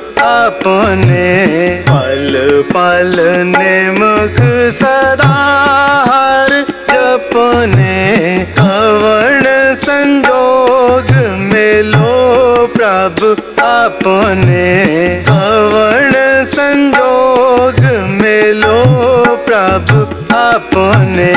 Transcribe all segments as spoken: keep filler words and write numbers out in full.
अपने पल पल निमख सदा हर जपने कवण संजोग मिलो प्रभु अपने कवण संजोग मिलो प्रभु अपने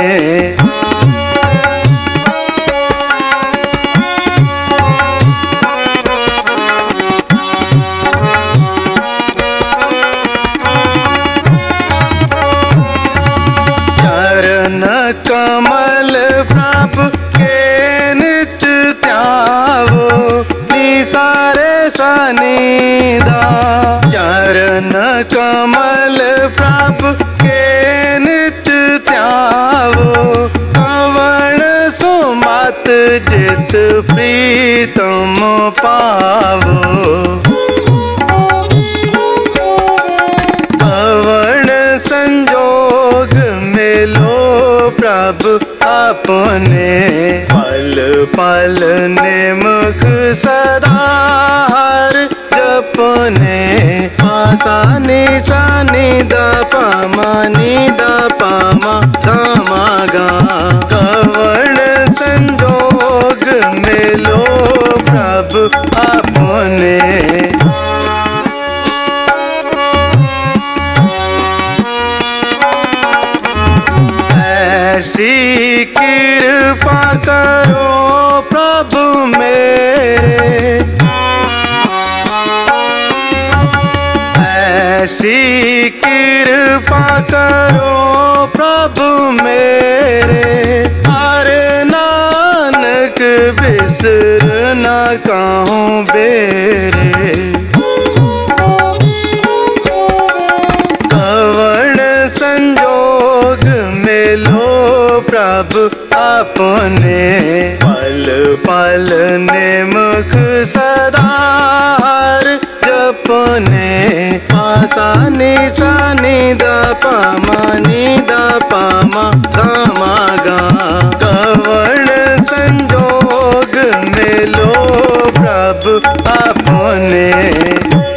कमल प्रभु के नित्य त्यावो निसारे सनिधा चरण कमल प्रभु के नित्य त्यावो कवण सुमत जित प्रीतम पावो कवण संजोग मिलो प्रभु अपने पल पल निमख सदा हर जपने आसानी सानी द पमा नि द पमा धमा गा कवण संजोग मिलो प्रभु अपने ऐसी कृपा करो प्रभु मेरे ऐसी कृपा करो प्रभु मेरे हरे नानक बिसर न कहूँ बेरे कवण संजोग मिलो प्रभु अपने पल पल निमख सदा हर जपने आसानी सानी द पमा नि द पमा धमा गा कवण संजोग मिलो प्रभु अपने